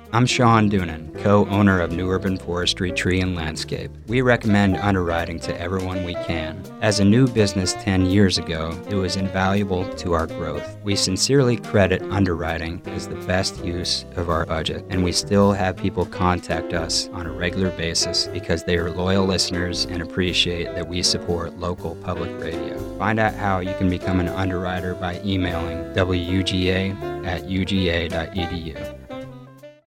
I'm Sean Doonan, co-owner of New Urban Forestry Tree and Landscape. We recommend underwriting to everyone we can. As a new business 10 years ago, it was invaluable to our growth. We sincerely credit underwriting as the best use of our budget, and we still have people contact us on a regular basis because they are loyal listeners and appreciate that we support local public radio. Find out how you can become an underwriter by emailing wuga@uga.edu.